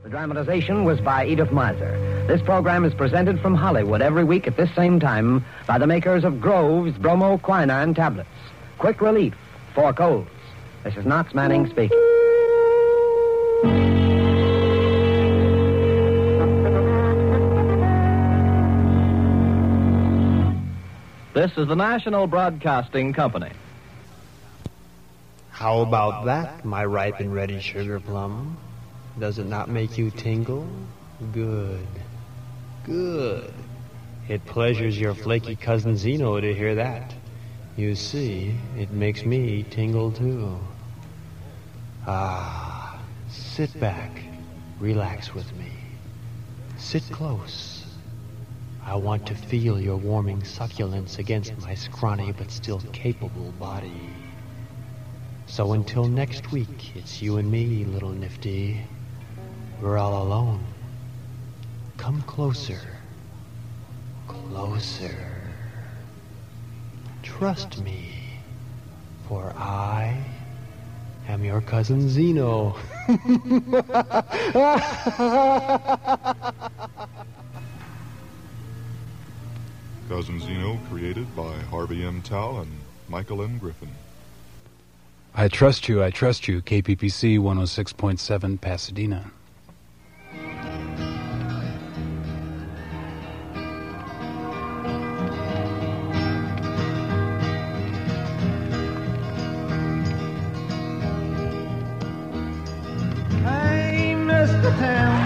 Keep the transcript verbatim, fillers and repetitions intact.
The dramatization was by Edith Miser. This program is presented from Hollywood every week at this same time by the makers of Grove's Bromoquinine tablets. Quick relief for colds. This is Knox Manning speaking. This is the National Broadcasting Company. How about that, my ripe and ready sugar plum? Does it not make you tingle? Good. Good. It pleasures your flaky cousin Zeno to hear that. You see, it makes me tingle too. Ah, sit back. Relax with me. Sit close. I want to feel your warming succulence against my scrawny but still capable body. So until next week, it's you and me, little nifty. We're all alone. Come closer. Closer. Trust me, for I am your cousin Zeno. Cousin Zeno, created by Harvey M. Towle and Michael M. Griffin. I trust you, I trust you, K P P C one oh six point seven Pasadena. Hey, Mister Town.